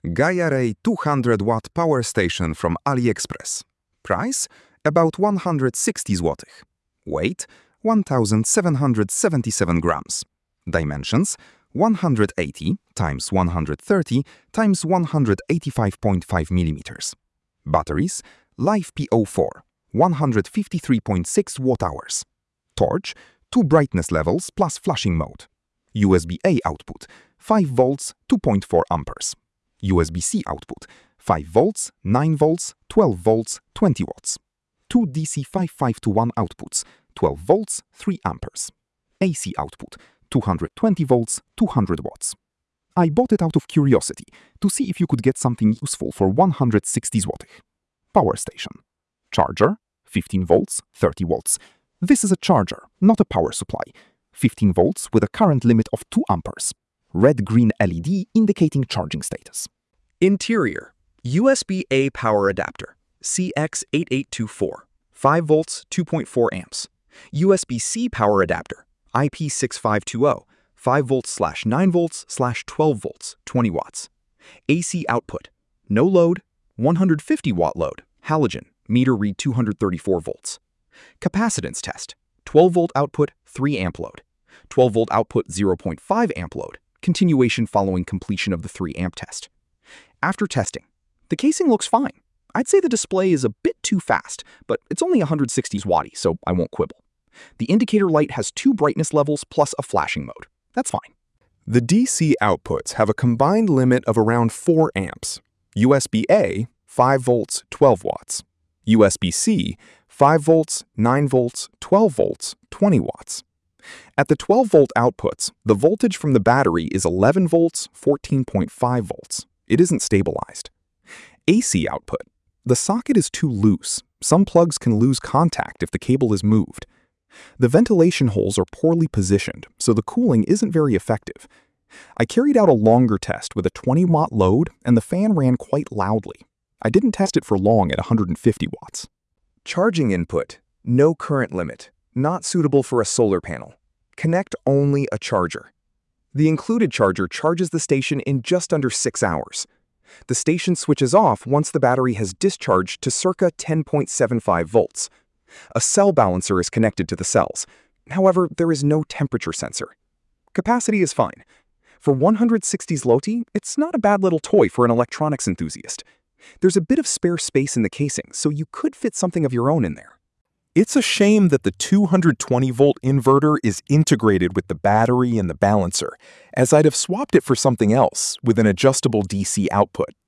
Gaia Ray 200-watt power station from AliExpress. Price? About 160 zł. Weight? 1,777 grams. Dimensions? 180 × 130 × 185.5 millimeters. Batteries? LiFePO4, 153.6 watt-hours. Torch? 2 brightness levels plus flashing mode. USB-A output, 5 volts, 2.4 amperes. USB-C output, 5 volts, 9 volts, 12 volts, 20 watts. 2 DC 5521 outputs, 12 volts, 3 amperes. AC output, 220 volts, 200 watts. I bought it out of curiosity to see if you could get something useful for 160 zł. Power station. Charger, 15 volts, 30 volts. This is a charger, not a power supply. 15 volts with a current limit of 2 amperes. Red-green LED indicating charging status. Interior, USB-A power adapter, CX8824, 5 volts, 2.4 amps. USB-C power adapter, IP6520, 5 volts/9 volts/12 volts, 20 watts. AC output, no load, 150 watt load, halogen, meter read 234 volts. Capacitance test, 12 volt output, 3 amp load. 12 volt output, 0.5 amp load, continuation following completion of the 3 amp test. After testing, the casing looks fine. I'd say the display is a bit too fast, but it's only 160 watty, so I won't quibble. The indicator light has 2 brightness levels plus a flashing mode. That's fine. The DC outputs have a combined limit of around 4 amps. USB-A, 5 volts, 12 watts. USB-C, 5 volts, 9 volts, 12 volts, 20 watts. At the 12-volt outputs, the voltage from the battery is 11 volts, 14.5 volts. It isn't stabilized. AC output. The socket is too loose. Some plugs can lose contact if the cable is moved. The ventilation holes are poorly positioned, so the cooling isn't very effective. I carried out a longer test with a 20-watt load, and the fan ran quite loudly. I didn't test it for long at 150 watts. Charging input, no current limit, not suitable for a solar panel. Connect only a charger. The included charger charges the station in just under 6 hours. The station switches off once the battery has discharged to circa 10.75 volts. A cell balancer is connected to the cells. However, there is no temperature sensor. Capacity is fine. For 160 zloty, it's not a bad little toy for an electronics enthusiast. There's a bit of spare space in the casing, so you could fit something of your own in there. It's a shame that the 220-volt inverter is integrated with the battery and the balancer, as I'd have swapped it for something else with an adjustable DC output.